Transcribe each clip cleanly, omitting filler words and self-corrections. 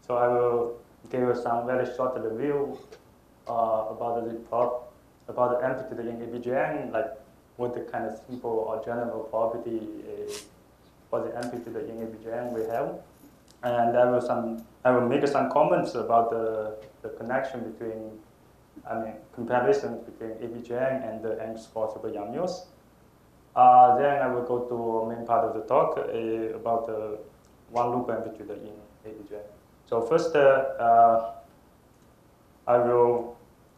So I will give you some very short review about the amplitude in ABGN, like what the kind of simple or general property for the amplitude in ABGN we have. And I will make some comments about the connection between, comparison between ABGN and the N-score super YAMUs. Then I will go to main part of the talk about the one loop amplitude in ABGN. So first, I will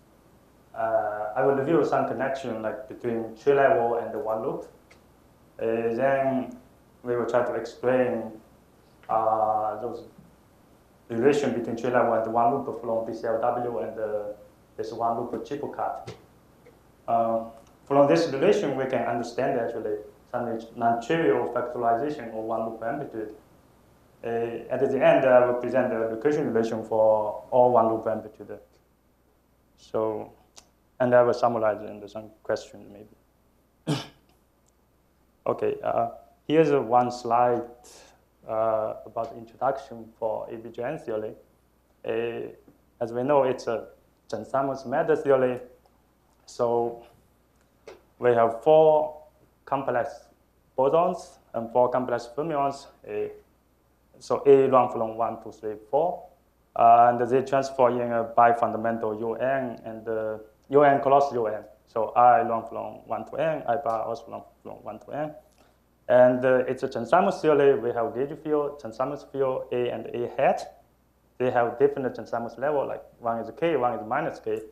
review some connection like between tree level and the one loop. Then we will try to explain those relation between tree level and the one loop from BCLW and this one loop triple cut. From this relation, we can understand actually some non-trivial factorization of one loop amplitude. At the end, I will present the recursion relation for all one loop amplitude. So, and I will summarize in some questions maybe. Okay, here's one slide about the introduction for ABGN theory. As we know, it's a Chern-Simons matter theory. So we have 4 complex bosons and 4 complex fermions. So A run from 1, 2, 3, 4. And they transfer in a bifundamental UN and UN cross UN. So I run from 1 to N, I bar also run from 1 to N. And it's a Chern-Simons theory. We have gauge field, Chern-Simons field, A and A hat. They have different Chern-Simons level, like one is K, one is minus K.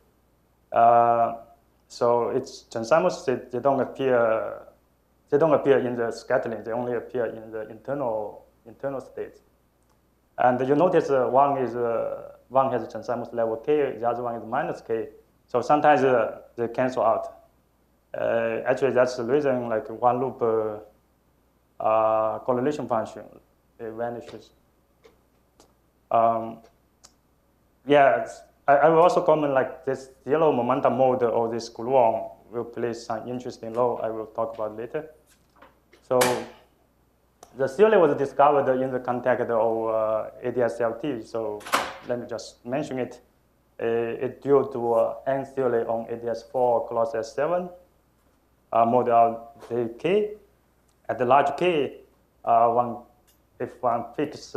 So it's Chern-Simons, they don't appear in the scattering, they only appear in the internal state. And you notice one has a Chern-Simons level K, the other one is minus K. So sometimes they cancel out. Actually, that's the reason like one loop correlation function, it vanishes. I will also comment like this zero momentum mode of this gluon will play some interesting role I will talk about later. So the theory was discovered in the context of ADS-CFT, so let me just mention it. It's due to N theory on ADS4 cross S7, model K. At the large K, if one fix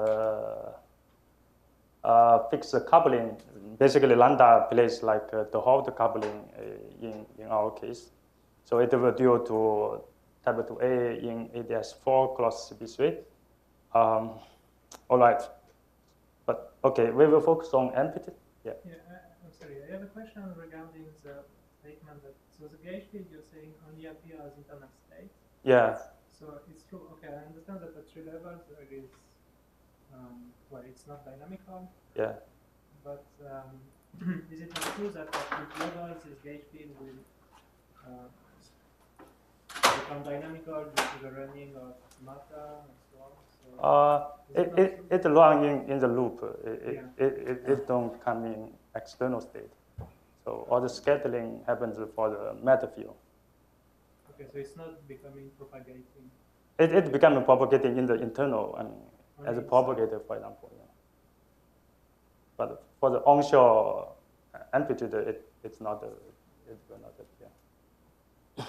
coupling, basically lambda plays like the Hopf coupling in our case. So it will due to type 2A in ADS4 cross CP3. All right, but okay, we will focus on amplitude. Yeah, I'm sorry, I have a question regarding the statement that, so the gauge field you're saying only appear as internal state? Yeah. So it's true, okay, I understand that at 3 levels there is, well, it's not dynamical. Yeah. But is it not true that at each level this gauge field will become dynamical due to the running of matter and so on? So it runs in the loop. It don't come in external state. So all the scattering happens for the matter field. Okay, so it's not becoming propagating. It becomes propagating in the internal, as a propagator, for example. Yeah. But for the onshore amplitude, it's not. It will not appear.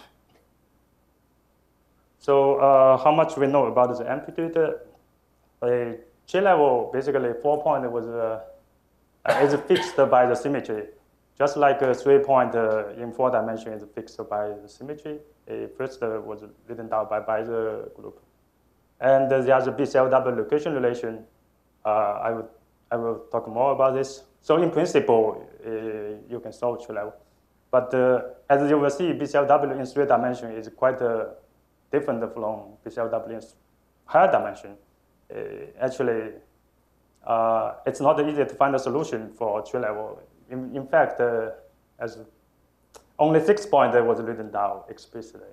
So how much we know about the amplitude? Tree level, basically 4 point was is fixed by the symmetry. Just like a 3 point in 4 dimensions is fixed by the symmetry. First was written down by the group. And there's a BCLW location relation. I will talk more about this. So in principle, you can solve tree level. But as you will see, BCLW in 3 dimensions is quite different from BCLW in higher dimension. Actually, it's not easy to find a solution for tree level. In fact, as only 6 point was written down explicitly.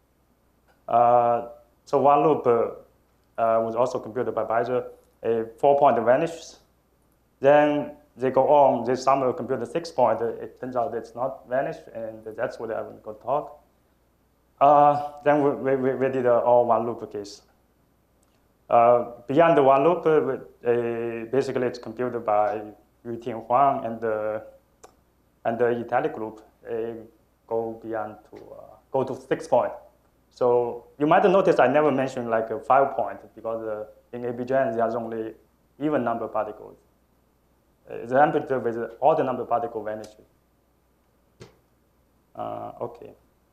So one loop was also computed by Beiser. A 4 point vanishes. Then they go on, they somehow compute the 6 point. It turns out it's not vanished, and that's what I will go talk. Then we did all one loop case. Beyond the one loop, basically it's computed by Yuting Huang and the italic loop go beyond to go to 6 point. So you might notice I never mentioned like a 5 point because in ABGN there's only even number particles. The amplitude with all the number particle vanishes. Okay.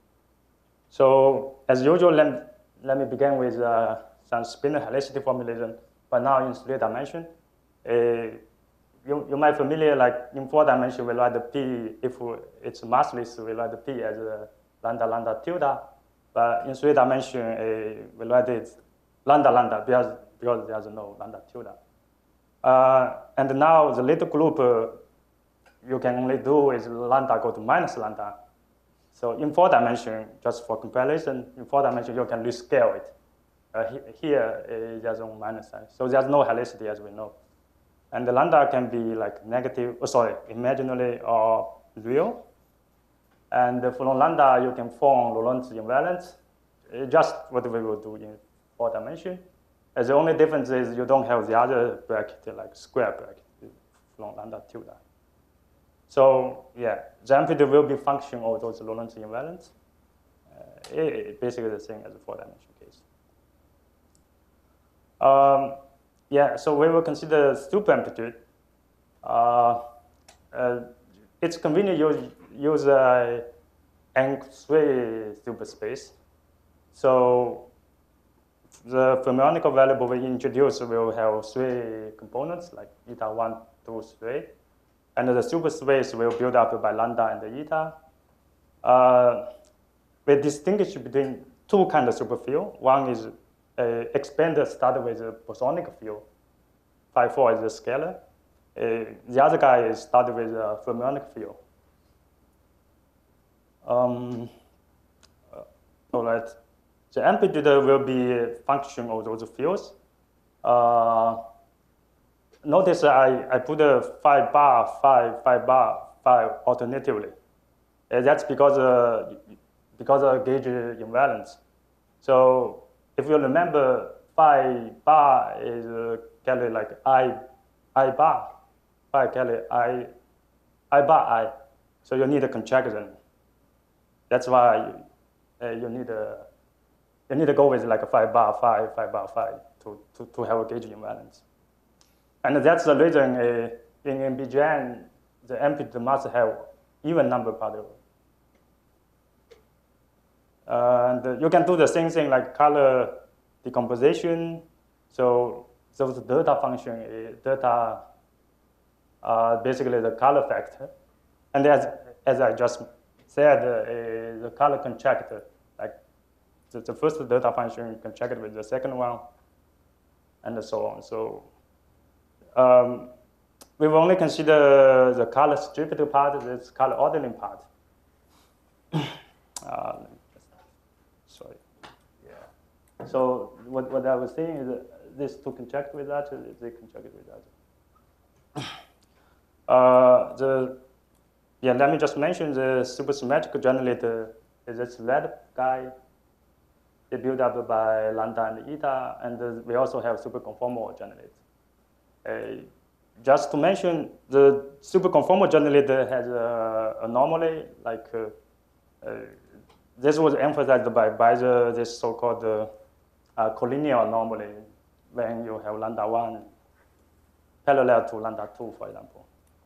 So as usual, let me begin with some spinor helicity formulation, but now in 3 dimensions. You might familiar like in 4 dimensions we write the P, if it's massless, we write the P as lambda lambda tilde, but in 3 dimensions we write it lambda lambda because there's no lambda tilde. And now the little group you can only do is lambda go to minus lambda. So in 4 dimensions, just for comparison, in 4 dimensions you can rescale it. Here there's no minus sign, so there's no helicity as we know. And the lambda can be like negative, imaginary or real. And from lambda you can form Lorentz invariants, just what we will do in 4 dimensions. The only difference is you don't have the other bracket, like square bracket from lambda tilde. So yeah, the amplitude will be function of those Lorentz invariants. Basically the same as the 4 dimension case. Yeah, so we will consider super amplitude. It's convenient to use N3 superspace. So the fermionic variable we introduce will have 3 components, like eta 1, 2, 3. And the superspace will build up by lambda and the eta. We distinguish between 2 kinds of superfield. One is expander started with a bosonic field. Phi 4 is a scalar. The other guy is started with a fermionic field. All right. The amplitude will be a function of those fields. Notice I put a phi bar, phi alternatively. That's because of gauge invariance. So if you remember, phi bar is carry like I bar, phi carry I bar I. So you need a contraction. That's why you need to go with like a phi bar phi to have a gauge invariance. And that's the reason in ABGN, the amplitude must have even number particles. And you can do the same thing like color decomposition. So those delta function is delta basically the color factor. And as I just said, the color contractor, like the first delta function contracted with the second one, and so on. So we will only consider the color stripped part, this color ordering part. Sorry. Yeah. So what I was saying is that this two contract with that, they contract with that. Let me just mention the supersymmetric generator is this red guy. They built up by lambda and eta, and we also have superconformal generator. Just to mention, the superconformal generator has an anomaly, like this was emphasized by this so-called collinear anomaly when you have lambda 1 parallel to lambda 2, for example.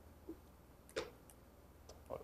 All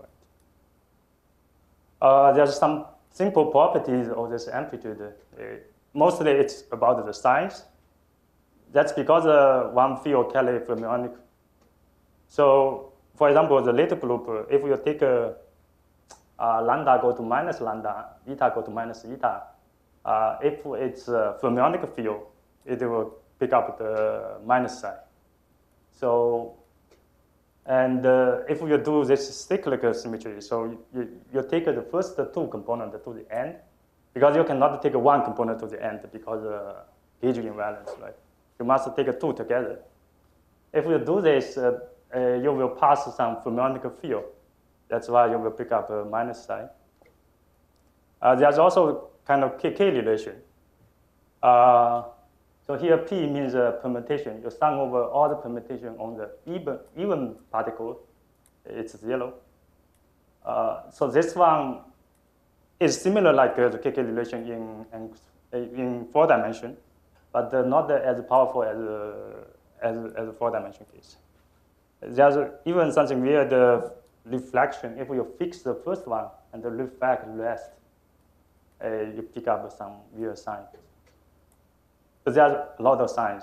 right. There's some simple properties of this amplitude. Mostly it's about the size. That's because one field carries fermionic. So, for example, the little group, if you take lambda go to minus lambda, eta go to minus eta, if it's a fermionic field, it will pick up the minus sign. So, and if you do this cyclic symmetry, so you take the first 2 components to the end, because you cannot take 1 component to the end because gauge invariance, right? You must take 2 together. If you do this, you will pass some fermionic field. That's why you will pick up a minus sign. There's also kind of KK relation. So here P means permutation. You sum over all the permutation on the even particle, it's 0. So this one is similar like the KK relation in 4 dimension, but not as powerful as a 4 dimension case. There's even something weird reflection. If you fix the first one and reflect the rest, you pick up some weird sign. So there's a lot of signs.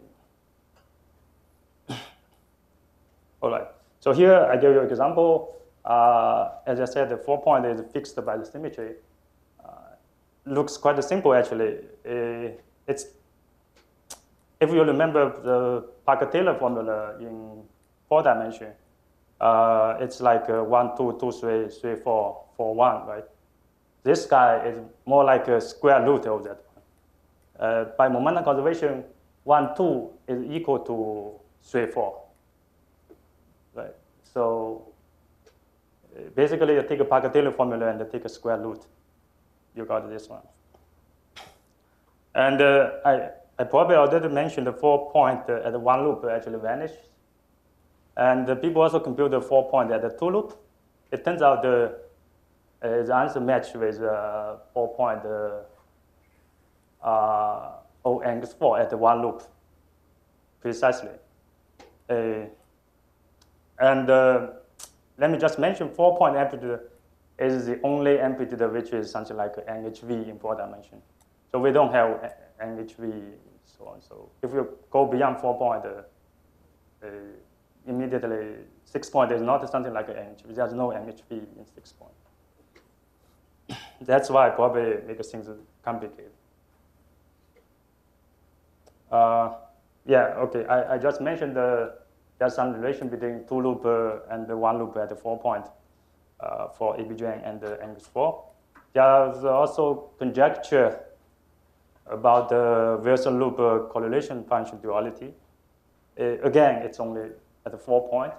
All right. So here I give you an example. As I said, the 4 point is fixed by the symmetry. Looks quite simple actually. It's if you remember the Parker-Taylor formula in 4 dimension, it's like 1, 2, 2, 3, 3, 4, 4, 1, right? This guy is more like a square root of that one. By momentum conservation, 1, 2 is equal to 3, 4, right? So basically, you take a Parker-Taylor formula and take a square root. You got this one. And I probably already mentioned the 4 point at the 1 loop actually vanished. And people also compute the 4 point at the 2 loop. It turns out the answer match with 4 point O(-4) at the 1 loop, precisely. And let me just mention 4 point amplitude is the only amplitude which is something like NHV in 4 dimension. So we don't have NHV, so on. So if you go beyond 4 point, immediately 6 point is not something like NHV. There's no NHV in 6 point. That's why probably make things complicated. Yeah, okay. I just mentioned there's some relation between 2 loop and the 1 loop at the 4 point for ABGN and the NX4. There's also conjecture about the Wilson loop correlation function duality. Again, it's only at the 4 point.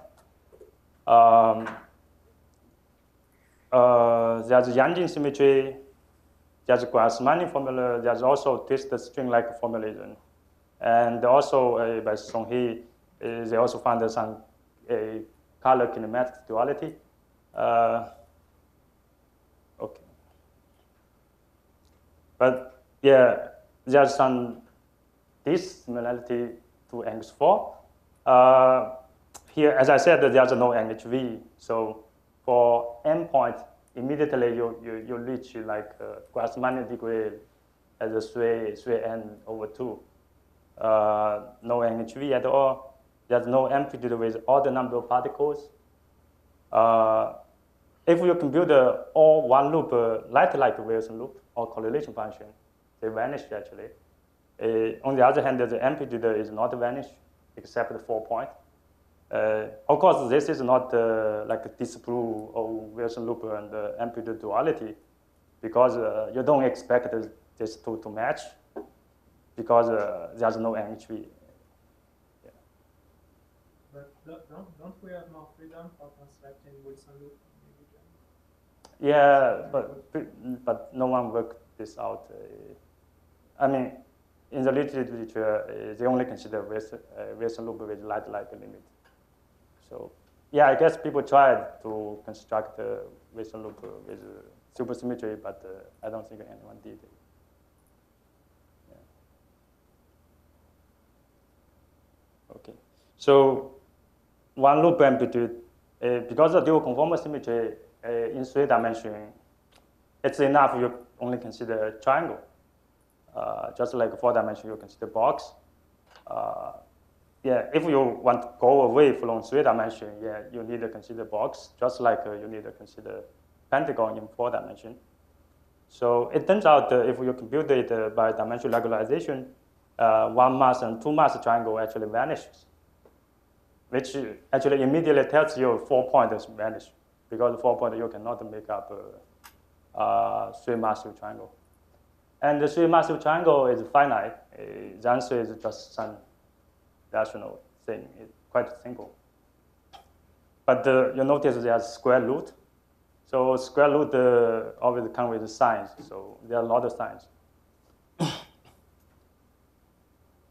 There's Yang symmetry. There's a Grassmann formula. There's also twisted string-like formulation. And also by Song Hee, they also found some color kinematic duality. Okay. But yeah, there's some dissimilarity to NX4. Here, as I said, there's no NHV. So for M point, immediately you reach like Grassmann degree as a 3n/2. No NHV at all. There's no amplitude with all the number of particles. If you compute all 1 loop like Wilson loop or correlation function, they vanish actually. On the other hand, the amplitude is not vanished except the 4 point. Of course, this is not like a disprove of Wilson loop and amplitude duality, because you don't expect this two to match, because there's no NHV. Yeah. But don't we have more freedom for constructing Wilson loop? Yeah, but no one worked this out. I mean, in the literature, they only consider Wilson loop with light-like limit. So, yeah, I guess people tried to construct a Wilson loop with supersymmetry, but I don't think anyone did it. Yeah. Okay, so 1 loop amplitude, because of dual conformal symmetry in 3 dimension, it's enough you only consider a triangle. Just like 4 dimension, you consider box. Yeah, if you want to go away from 3 dimension, yeah, you need to consider box, just like you need to consider pentagon in 4 dimension. So it turns out if you compute it by dimensional regularization, 1 mass and 2 mass triangle actually vanishes, which actually immediately tells you 4 points vanish, because 4 point you cannot make up a 3 massive triangle. And the 3 massive triangle is finite. The answer is just some rational thing. It's quite simple. But you notice there's square root. So square root always come with signs. So there are a lot of signs.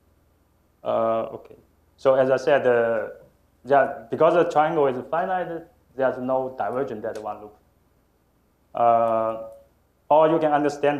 Okay. So as I said, because the triangle is finite, there's no divergence at one loop. Or you can understand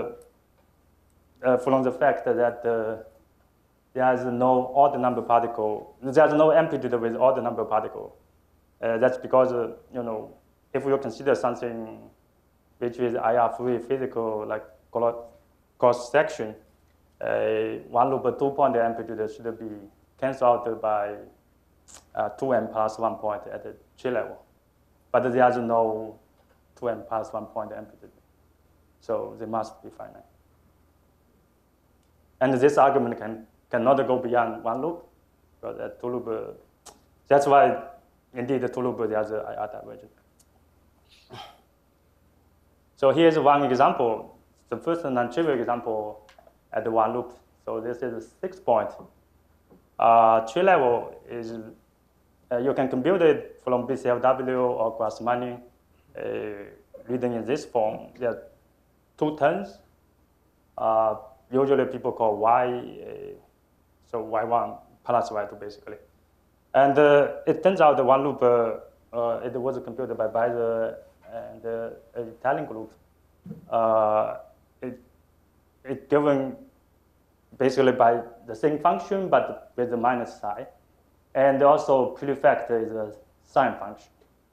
from the fact that there is no odd number particle. There's no amplitude with odd number particle. That's because if you consider something which is IR-free physical, like cross section, one loop 2-point amplitude should be cancelled out by 2m plus 1 point at the G level. But there's no 2m plus 1 point amplitude. So they must be finite. And this argument cannot go beyond one loop, because at two loop, that's why indeed the two loop there's a IR divergence. So here's one example, the first non-trivial example at the one loop. So this is a 6-point. Tree level is, you can compute it from BCLW or Grassmann, reading in this form. There are 2 terms. Usually people call Y, so Y1 plus Y2 basically. And it turns out the one loop, it was computed by Beiser and an Italian group. It given basically by the same function, but with the minus sign. And also prefect is a sine function.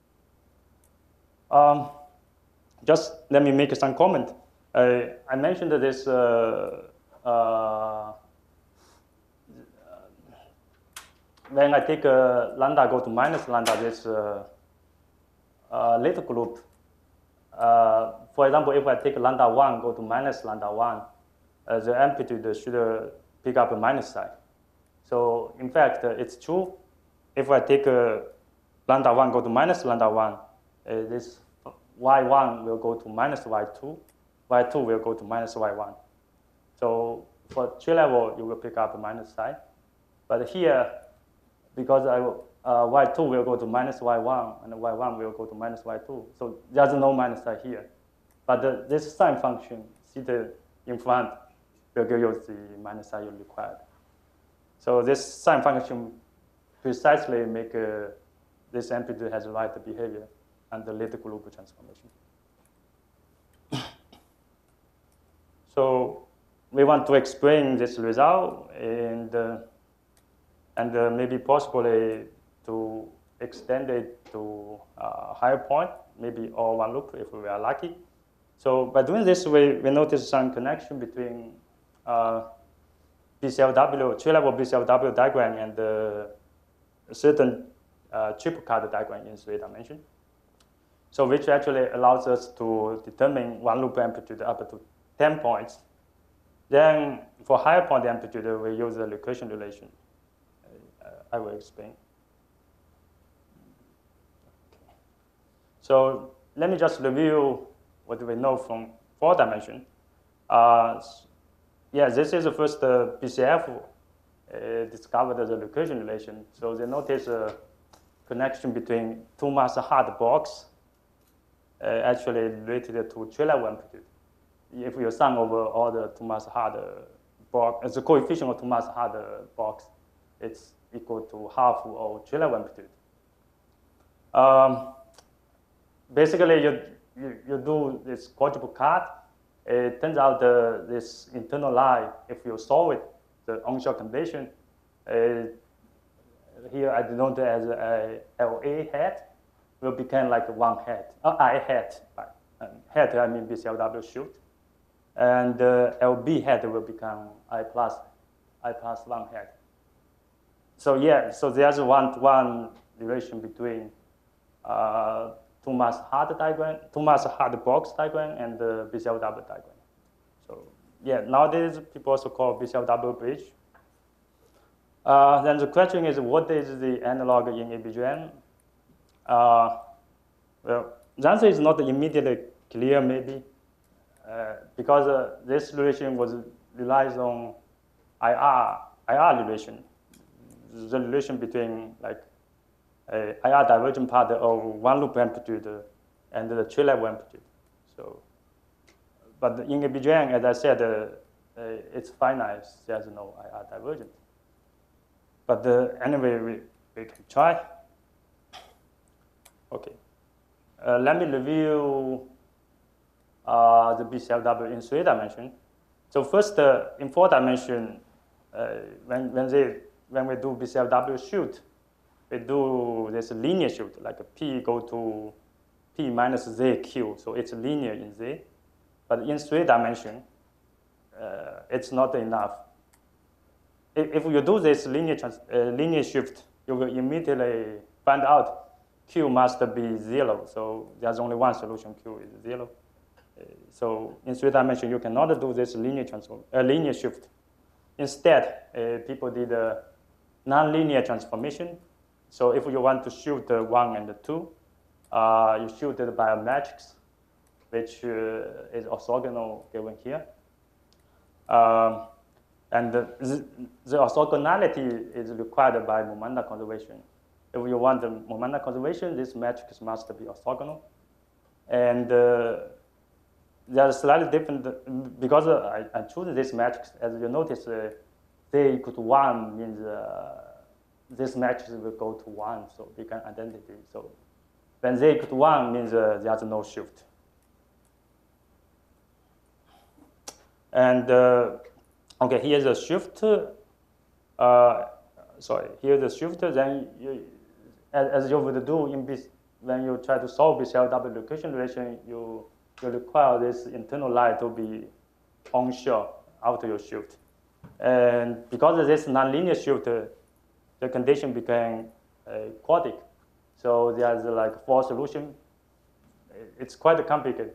Just let me make some comment. I mentioned this when I take lambda go to minus lambda, this little group. For example, if I take lambda 1 go to minus lambda 1, the amplitude should pick up a minus sign. So in fact, it's true. If I take lambda 1 go to minus lambda 1, this y1 will go to minus y2, y2 will go to minus y1. So for tree level, you will pick up a minus sign. But here, because y2 will go to minus y1, and y1 will go to minus y2, so there's no minus sign here. But this sine function seated in front will give you the minus sign you required. So this sine function precisely make this amplitude has the right behavior and the later group transformation. So we want to explain this result and maybe possibly to extend it to a higher point, maybe all one loop if we are lucky. So by doing this, we notice some connection between BCLW, tree-level BCLW diagram and a certain triple cut diagram in 3 dimensions. So which actually allows us to determine one loop amplitude up to 10 points. Then for higher point amplitude, we use the recursion relation. I will explain. Okay. So let me just review what we know from 4 dimensions. Yeah, this is the first BCF discovered the recursion relation. So they notice a connection between 2 mass hard box actually related to tree level amplitude. If you sum over all the 2 mass hard box, the coefficient of 2 mass hard box, it's equal to half of tree level amplitude. Basically, you do this quadruple cut. It turns out this internal line, if you solve it, the onshore condition, here I denote it as a LA hat, will become like one hat, I hat. Hat, I mean BCLW shoot. And LB hat will become I plus 1 hat. So yeah, so there's one relation between 2 mass hard diagram, 2 mass hard box diagram, and the BCLW diagram. So yeah, nowadays people also call BCLW bridge. Then the question is, what is the analog in ABGN? Well, the answer is not immediately clear, maybe, because this relation relies on IR relation, the relation between like IR divergent part of one loop amplitude and the tree level amplitude. So, but in ABGN, as I said, it's finite. There's no IR divergence. But anyway, we can try. Okay. Let me review the BCLW in 3 dimensions. So first, in 4 dimensions, when we do BCLW shoot, we do this linear shoot, like a P go to P minus ZQ, so it's linear in Z. But in 3 dimensions, it's not enough. If you do this linear shift, you will immediately find out Q must be 0. So there's only one solution, Q is 0. So in 3 dimensions, you cannot do this linear shift. Instead, people did a nonlinear transformation. So if you want to shoot 1 and 2, you shoot it by a matrix, which is orthogonal given here. And the orthogonality is required by momentum conservation. If you want the momentum conservation, this matrix must be orthogonal. And there's slightly different, because I choose this matrix, as you notice, Z equal to 1 means this matrix will go to 1, so become identity. So when Z equal to 1 means there's no shift. And okay, here's a shift. Here's a shift. Then, as you would do when you try to solve BCLW location relation, you require this internal line to be onshore after your shift. And because of this nonlinear shift, the condition became quadratic. So there's like 4 solutions. It's quite complicated.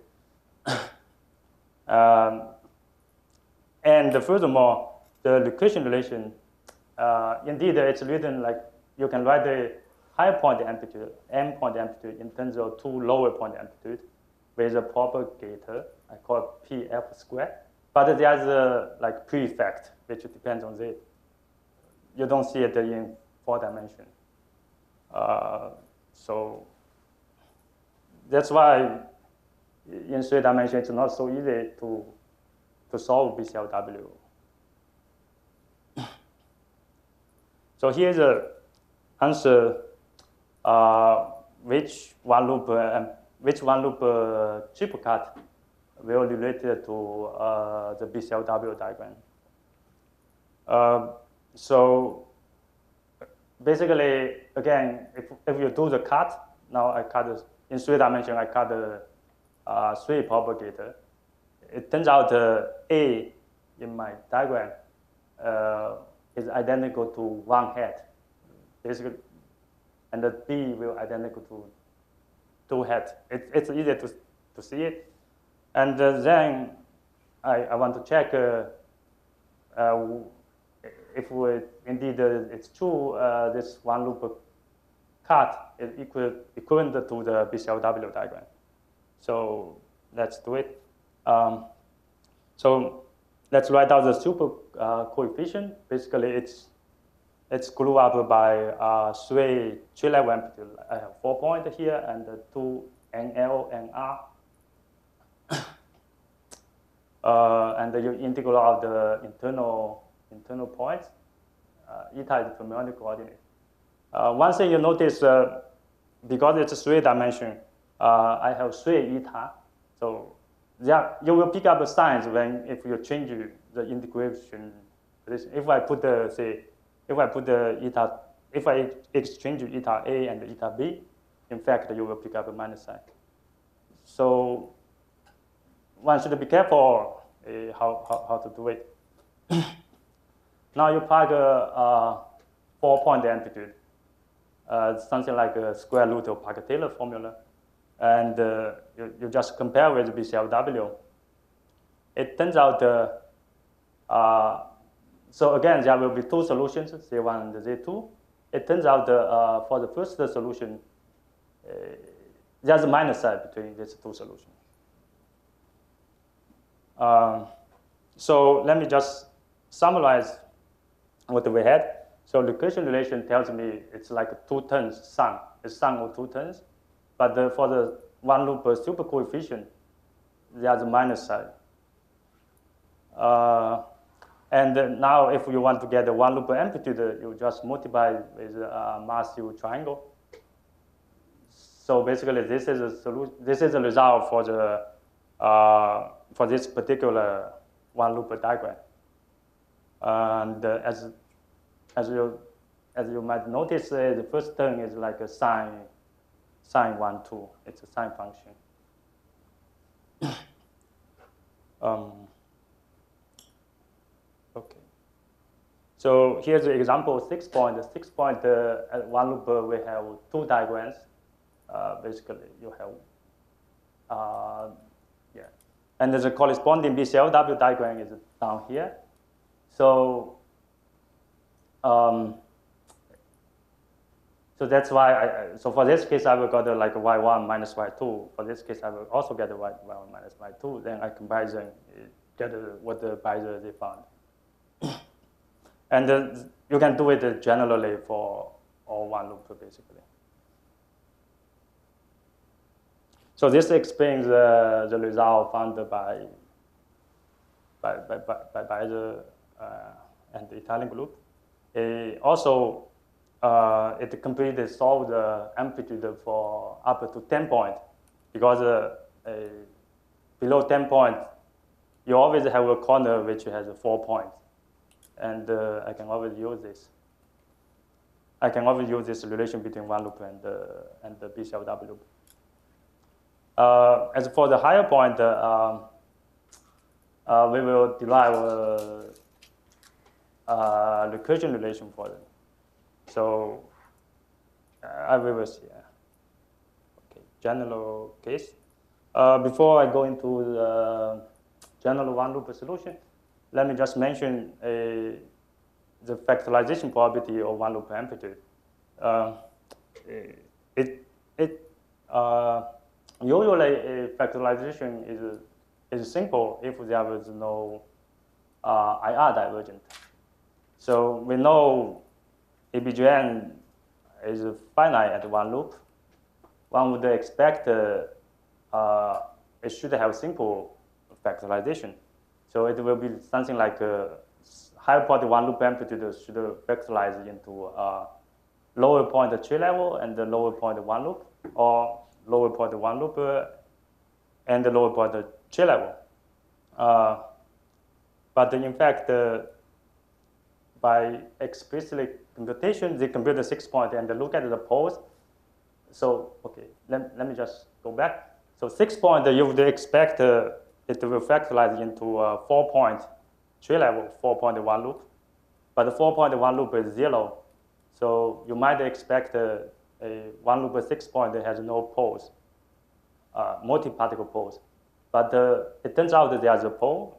And furthermore, the location relation, indeed, it's written like you can write the higher point amplitude, m point amplitude, in terms of 2 lower point amplitude with a propagator. I call it PF squared. But there's a like prefect, which depends on Z. You don't see it in 4 dimensions. So that's why in 3 dimensions it's not so easy to solve BCLW. So here's the answer: which one loop triple cut will relate to the BCLW diagram. So basically, again, if you do the cut, now I cut in 3 dimensions. I cut 3 propagator. It turns out A in my diagram is identical to 1 head, basically, and the B will identical to 2 heads. It's easy to see it. And then I want to check if indeed it's true, this 1 loop cut is equivalent to the BCLW diagram. So let's do it. So let's write out the super coefficient. Basically, it's grouped up by 3 tree-level amplitude. I have 4 points here and 2 NL and R. And you integral out the internal points. Eta is the familiar coordinate. One thing you notice, because it's 3 dimension, I have 3 eta. So you will pick up the signs if you change the integration. If I put if I exchange eta A and eta B, in fact, you will pick up a minus sign. So one should be careful how to do it. Now you plug a 4-point amplitude, something like a square root of Parker-Taylor formula, and you just compare with BCLW. It turns out, so again, there will be 2 solutions, Z1 and Z2. It turns out for the first solution, there's a minus sign between these 2 solutions. So let me just summarize what we had. So location relation tells me it's like 2 terms sum. It's sum of 2 terms. But for the 1 loop super coefficient, there's a minus sign. And now if you want to get the one loop amplitude, you just multiply with a Matthew triangle. So basically, this is a solution. This is a result for the for this particular one loop diagram. And as you might notice, the first term is like a sine 1, 2. It's a sine function. Okay. So here's the example 6 point. The 6 point at one loop we have two diagrams. Basically, you have yeah, and the corresponding BCLW diagram is down here. So so that's why so for this case I will got like y1 minus y2. For this case I will also get y1 minus y2. Then I combine them, get what the Beiser they found. And you can do it generally for all one loop basically. So this explains the result found by Beiser and the Italian group. Also, it completely solved the amplitude for up to 10 points, because below 10 points, you always have a corner which has 4 points. And I can always use this. I can always use this relation between one loop and the BCLW loop. As for the higher point, we will derive a recursion relation for them. So I will see. Okay, general case. Before I go into the general one loop solution, let me just mention the factorization probability of one loop amplitude. Usually factorization is simple if there is no IR divergent. So we know ABGN is finite at one loop. One would expect it should have simple factorization. So it will be something like higher point one loop amplitude should factorize into lower point tree level and the lower point one loop, or lower point one loop and the lower point tree level. But in fact, by explicit computation, they compute the 6 point and look at the poles. So, okay, let me just go back. So 6 point, you would expect it will factorize into a 4 point tree level, 4.1 loop. But the 4.1 loop is 0. So you might expect a one loop 6 point that has no poles, multi-particle poles. But it turns out that there's a pole.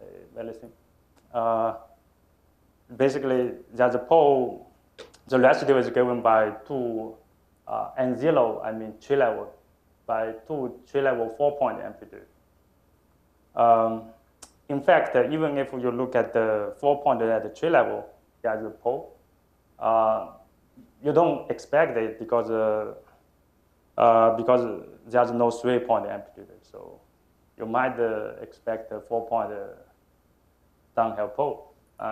Basically, there's a pole. The residue is given by 2 N0, I mean tree level, by 2 tree level 4 point amplitude. In fact, even if you look at the 4 point at the tree level, there's a pole. You don't expect it because there's no 3 point amplitude. So you might expect a 4 point downhill pole.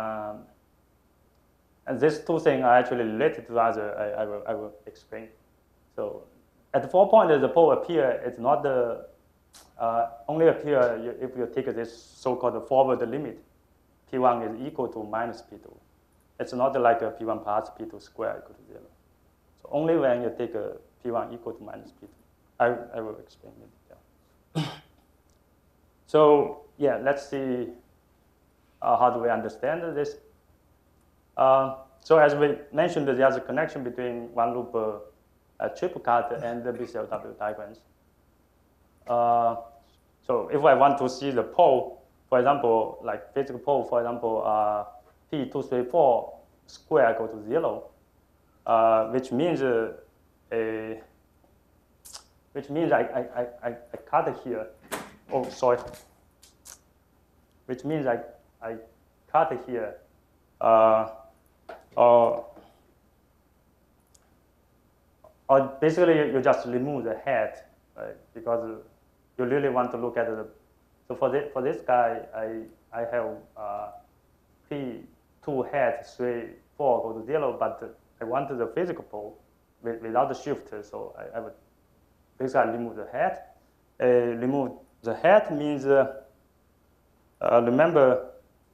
And these two things are actually related to other. I will explain. So at the 4 point, the pole appear. It's not the only appear if you take this so-called forward limit. P1 is equal to minus P2. It's not like a P1 plus P2 square equal to 0. So only when you take a P1 equal to minus P2. I will explain it. Yeah. So yeah, let's see how do we understand this. So as we mentioned, there's a connection between one loop triple cut and the BCLW diagrams. So if I want to see the pole, for example, like physical pole, for example, P234 square equal to 0, which means I cut here. Oh, sorry. Which means I cut here. Or basically you just remove the head, right? Because you really want to look at the. So for this guy, I have P 2 hat 3 4 go to 0, but I want the physical pole without the shifter, so I would basically remove the hat. Remove the hat means remember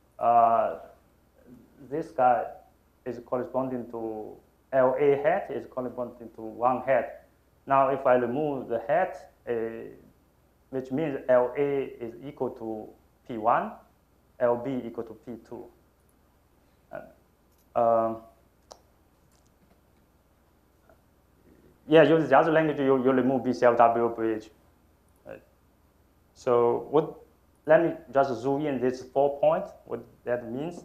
this guy is corresponding to LA hat is corresponding to 1 hat. Now if I remove the hat, which means LA is equal to P1, LB equal to P2. Yeah, use the other language, you remove BCLW bridge. Right. So let me just zoom in this 4 points, what that means.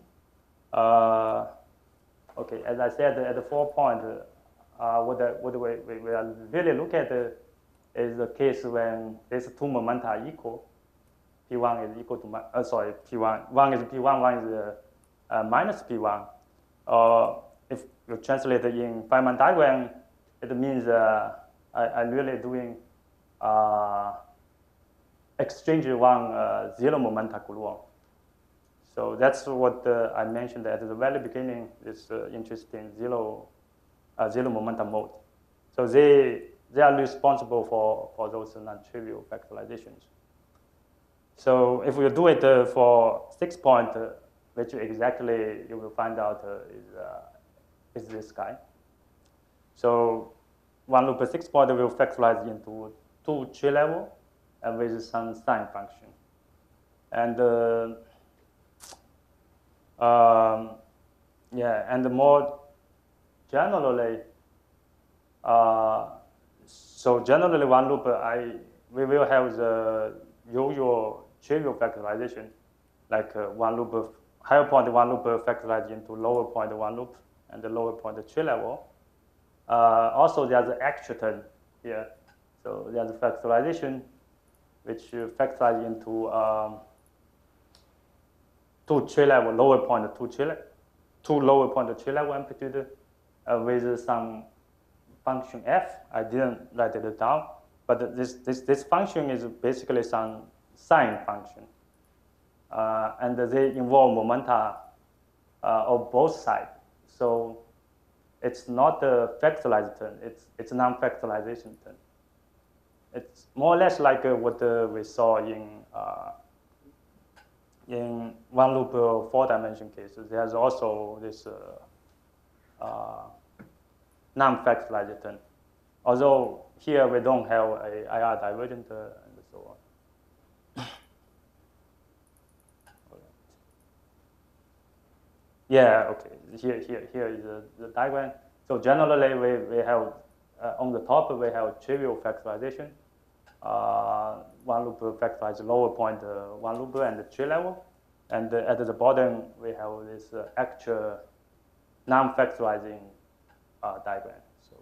Okay, as I said, at the 4 point, what we really look at is the case when these two momenta are equal. P1 is equal to, P1. One is P1, one is minus P1. If you translate it in Feynman diagram, it means I'm really doing exchange one zero momenta gluon. So that's what I mentioned at the very beginning, this interesting zero momentum mode. So they are responsible for those non-trivial factorizations. So if we do it for 6 point, which exactly you will find out is this guy. So one loop 6 point will factorize into 2 tree level and with some sign function. And yeah, and more generally, so generally one loop, we will have the usual trivial factorization, like one loop, higher point one loop factorized into lower point one loop and the lower point tree level. Also, there's an extra term here. So there's a factorization which factorizes into 2 tree level, lower point, 2 lower point tree level amplitude with some function f. I didn't write it down, but this function is basically some sine function. And they involve momenta of both sides. So it's not a factorized term, it's a non-factorization term. It's more or less like what we saw in one loop 4-dimension cases. There's also this non-factorized term. Although here we don't have a IR divergent and so on. Yeah, okay. Here is the diagram. So generally, we have on the top we have trivial factorization. One loop factorizes lower point one loop and the tree level, and at the bottom we have this actual non-factorizing diagram.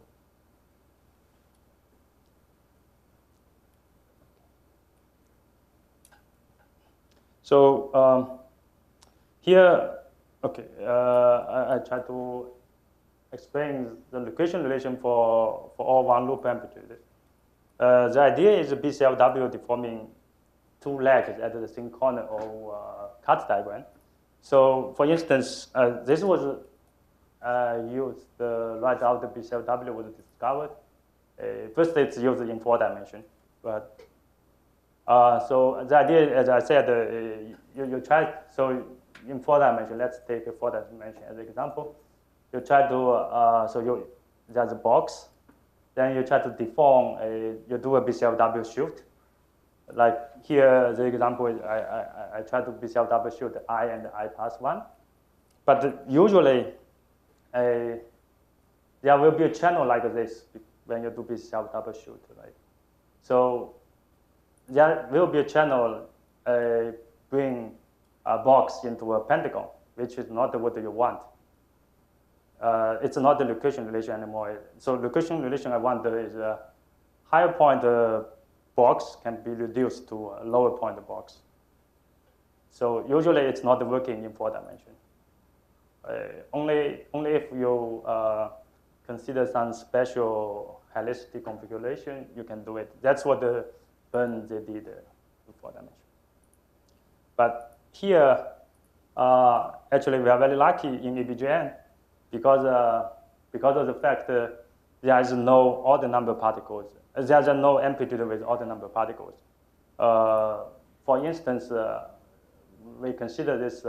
So here. Okay, I try to explain the location relation for all one loop amplitude. The idea is BCLW deforming 2 legs at the same corner of cut diagram. So for instance, this was used right after BCLW was discovered. First it's used in 4 dimension, but so the idea, as I said, you try, so in 4 dimension, let's take a 4 dimension as an example. You try to, there's a box, then you try to deform, you do a BCLW shift. Like here, the example is I try to BCLW shift I and I plus 1. But usually, there will be a channel like this when you do BCLW shift, right? So there will be a channel bring a box into a pentagon, which is not what you want. It's not the location relation anymore. So location relation I want is a higher point box can be reduced to a lower point box. So usually it's not working in 4 dimension. Only if you consider some special helicity configuration, you can do it. That's what Bern they did in 4 dimension. But here, actually we are very lucky in EBGN because of the fact there is no odd number particles. There is no amplitude with odd number particles. For instance, we consider this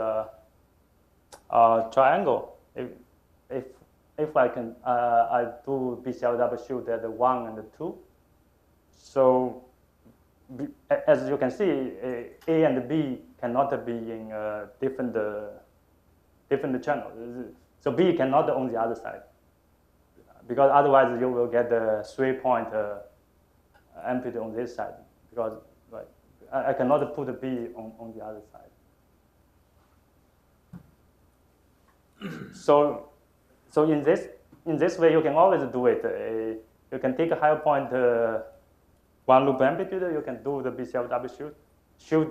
triangle. If I can, I do BCL double shoot at the 1 and the 2. So as you can see, A and B cannot be in different channels. So B cannot on the other side, because otherwise you will get the 3-point amplitude on this side, because like, I cannot put B on the other side. So in this way, you can always do it. You can take a higher point, one loop amplitude. You can do the BCL double shoot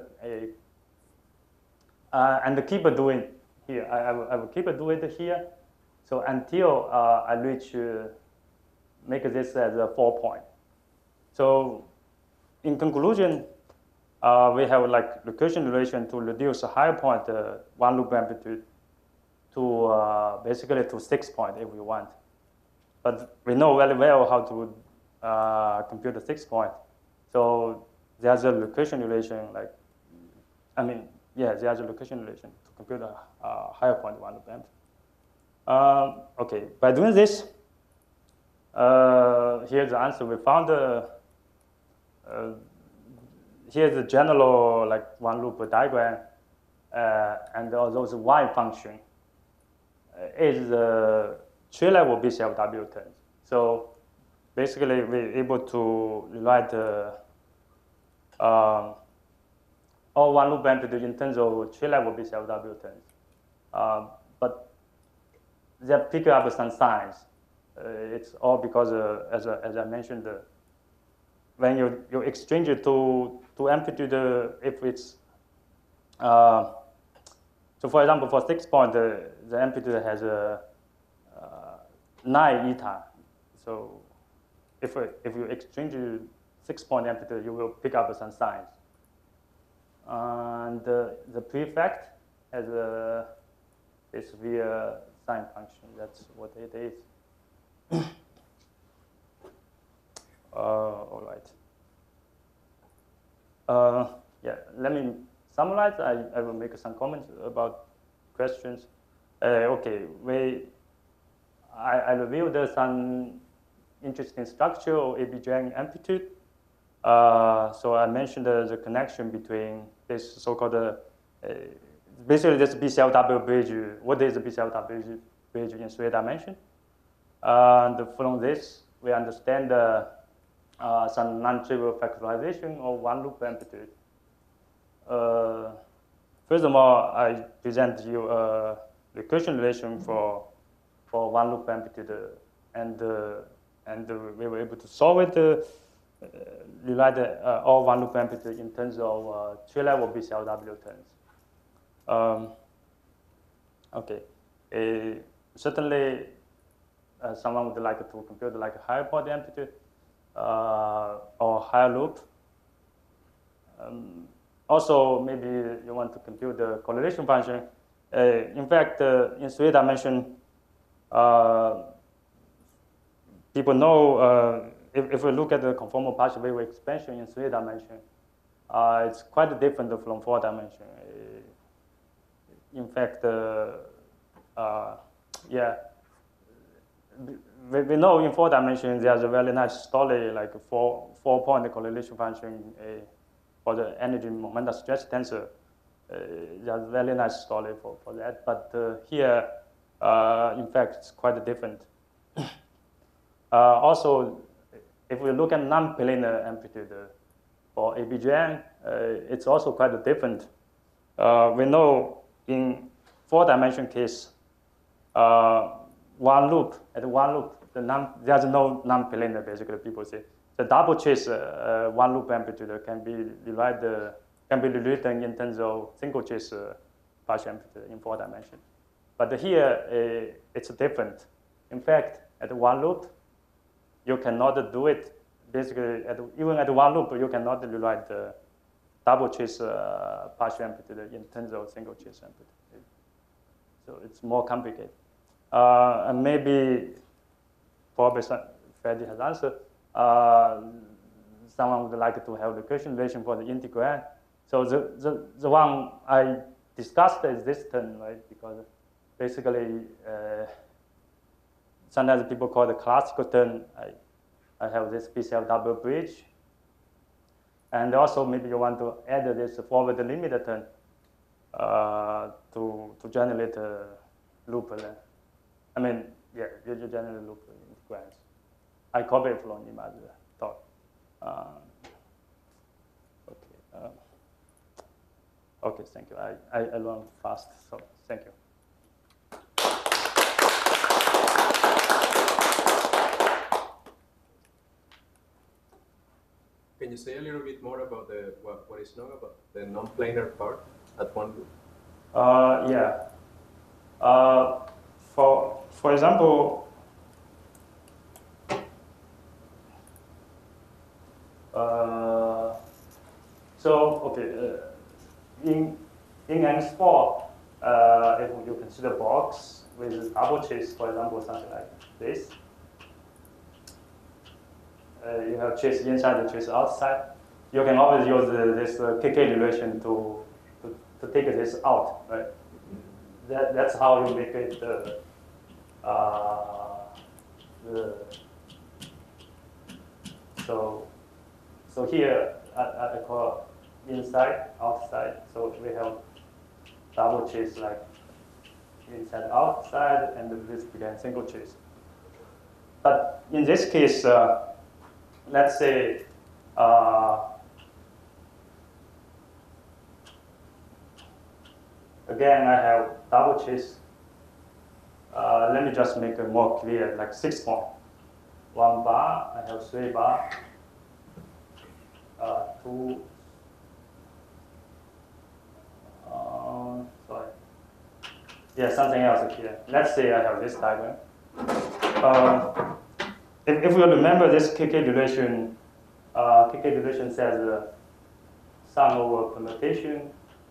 and keep doing here. I will keep doing it here. So until I reach make this as a 4-point. So in conclusion, we have like recursion relation to reduce a higher point one loop amplitude to basically to 6-point if we want. But we know very well how to compute the 6-point. So there's a recursion relation, there's a recursion relation to compute a higher point one loop amplitude. Okay, by doing this, here's the answer. We found here's the general like one loop diagram, and those y function is the tree-level BCLW terms. So basically, we're able to write all one loop amplitude in terms of tree-level BCLW terms. But they pick up some signs. It's all because, as I mentioned, when you exchange it to amplitude, if it's so, for example, for 6-point, the amplitude has a 9 eta. So, if you exchange 6-point amplitude, you will pick up some signs. And the prefect has this via sine function. That's what it is. All right. Yeah, let me summarize. I will make some comments about questions. Okay, I reviewed some interesting structure of ABGN amplitude. So I mentioned the connection between this so-called, basically this BCLW bridge. What is the BCLW bridge in 3 dimensions? And from this, we understand some non-trivial factorization of one loop amplitude. First of all, I present you a recursion relation for one loop amplitude, and we were able to solve it. Rewrite all one loop amplitude in terms of tree-level BCLW terms. Okay, certainly someone would like to compute like a higher body amplitude or higher loop. Also, maybe you want to compute the correlation function. In fact, in 3 dimensions, people know if we look at the conformal partial wave expansion in 3 dimensions, it's quite different from 4 dimensions. In fact, yeah, we know in 4 dimensions there's a very nice story, like a 4-point correlation function for the energy momentum stretch tensor. There's a very nice story for that, but here, in fact, it's quite different. Also, if we look at non-planar amplitude for ABGN, it's also quite different. We know in 4-dimension case, one loop, there's no non-planar, basically, people say. The double chase one loop amplitude can be rewritten in terms of single chase partial amplitude in 4 dimensions. But here, it's different. In fact, at one loop, you cannot do it. Basically, even at one loop, you cannot rewrite double trace partial amplitude in terms of single trace amplitude. So it's more complicated. And maybe probably Freddy has answered. Someone would like to have the equation relation for the integral. So the one I discussed is this term, right? Because basically, sometimes people call the classical term. I have this BCL double bridge. And also maybe you want to add this forward limit term to generate a loop. I mean, yeah, you generate loop integrals. I copy it from Ima's talk. Okay. Okay, thank you. I learned fast, so thank you. Can you say a little bit more about what is known about the non-planar part at one loop? Yeah. For example, in N4, if you consider box with double trace, for example, something like this, you have trace inside and trace outside. You can always use this KK relation to take this out, right? That's how you make it so here I call inside, outside. So we have double trace like inside, outside, and this becomes single trace. But in this case, let's say again I have double trace. Let me just make it more clear, like 6 points. 1 bar, I have 3 bar, 2. Sorry. Yeah, something else here. Let's say I have this diagram. If you remember this KK relation says sum over permutation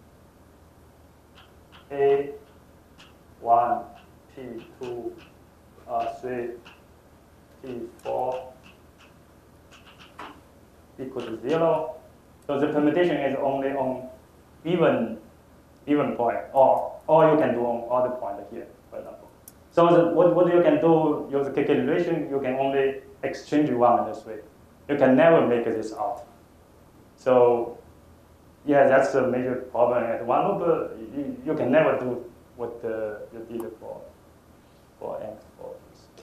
A1, P2, 3, P4 equal to 0. So the permutation is only on even point, or you can do on other point here, for example. So what you can do, use KK relation, you can only exchange one in this way. You can never make this out. So yeah, that's a major problem at one loop. You can never do what you did for N4.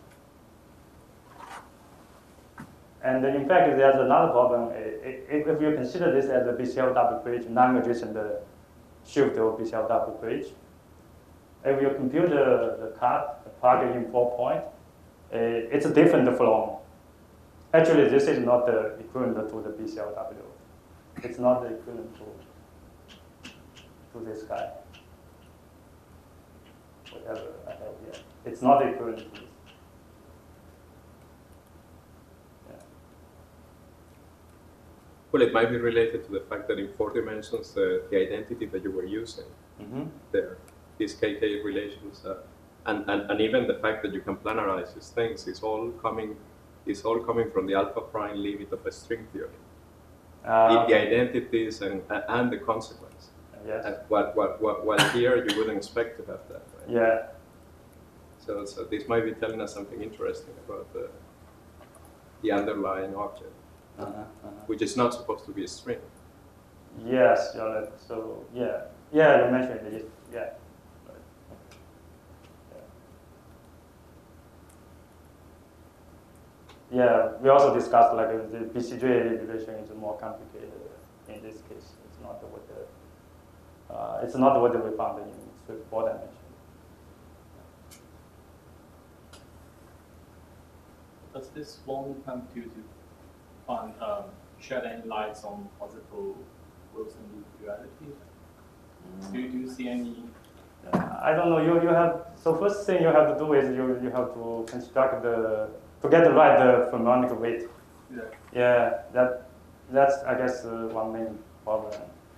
And in fact, there's another problem. If you consider this as a BCL double bridge, non-adjacent shift of BCL double bridge, if you compute the cut, the plug in 4 point, it's different from. Actually, this is not the equivalent to the BCLW. It's not the equivalent to this guy. Whatever I have here. It's not the equivalent to this. Well, it might be related to the fact that in 4 dimensions, the identity that you were using there, these KK relations, and even the fact that you can planarize these things is all coming from the alpha prime limit of a string theory. The identities and the consequence. Yes. While here you wouldn't expect to have that, right? Yeah. So this might be telling us something interesting about the underlying object. Which is not supposed to be a string. Yes, you're right. So yeah, you mentioned it. Yeah. Right. Yeah, we also discussed like the BCJ relation is more complicated in this case. It's not what we found in 4 dimensions. Does this long amplitude shed any lights on possible Wilson loop duality? Do you see any? I don't know. You have so first thing you have to do is you have to construct to get the harmonic weight. Yeah. Yeah, that's I guess one main problem.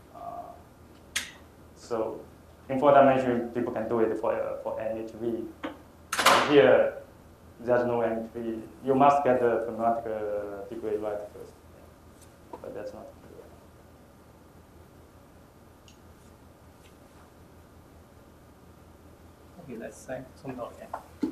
So in 4 dimensions, people can do it for NHV. And here, there's no NHV. You must get the chromatic degree right first. Yeah. But that's not clear. Okay, let's thank Song Dao again.